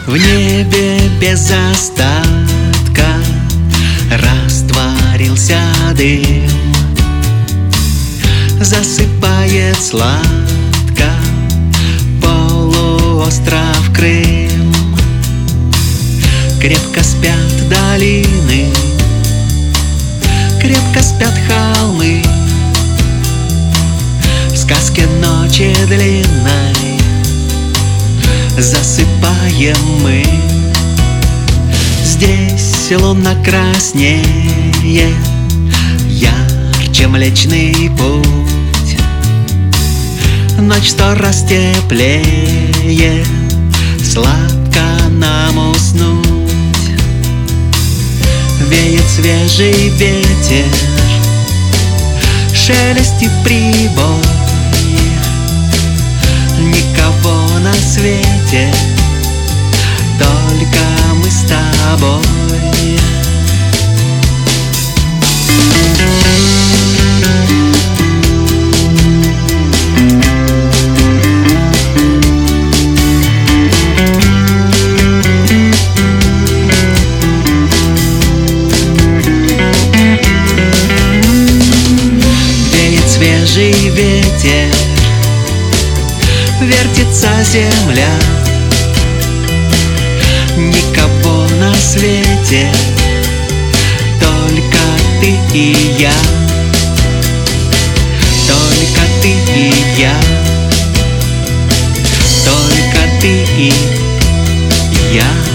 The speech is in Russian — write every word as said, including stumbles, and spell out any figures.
В небе без остатка растворился дым, засыпает сладко полуостров Крым. Крепко спят долины, крепко спят холмы, в сказке ночи длинной засыпаем мы. Здесь луна краснее, ярче Млечный Путь. Ночь сто раз теплее, сладко нам уснуть. Веет свежий ветер, шелестит прибой. Никого на свете, только мы с тобой. Веет свежий ветер, вертится земля. Никого на свете, только ты и я. Только ты и я. Только ты и я.